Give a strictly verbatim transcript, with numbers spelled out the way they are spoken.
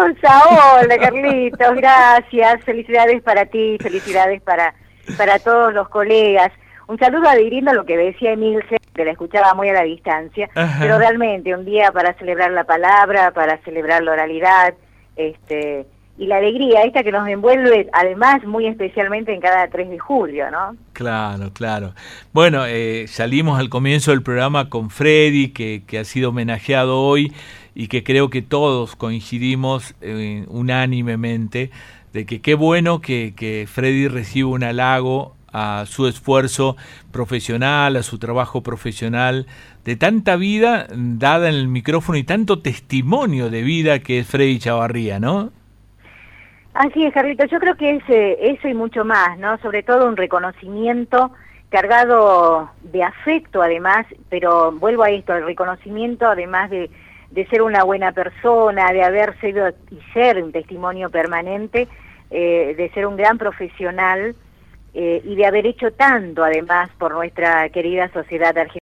hermosa! Hola, Carlitos, gracias. Felicidades para ti, felicidades para, para todos los colegas. Un saludo adhiriendo a lo que decía Emilce, que la escuchaba muy a la distancia, Ajá. pero realmente un día para celebrar la palabra, para celebrar la oralidad, este... y la alegría esta que nos envuelve, además, muy especialmente en cada tres de julio, ¿no? Claro, claro. Bueno, eh, salimos al comienzo del programa con Freddy, que, que ha sido homenajeado hoy, y que creo que todos coincidimos eh, unánimemente de que qué bueno que, que Freddy reciba un halago a su esfuerzo profesional, a su trabajo profesional, de tanta vida dada en el micrófono y tanto testimonio de vida que es Freddy Chavarría, ¿no? Así es, Carlitos, yo creo que es eh, eso y mucho más, ¿no? Sobre todo un reconocimiento cargado de afecto, además, pero vuelvo a esto, el reconocimiento, además de, de ser una buena persona, de haber sido y ser un testimonio permanente, eh, de ser un gran profesional eh, y de haber hecho tanto, además, por nuestra querida sociedad argentina.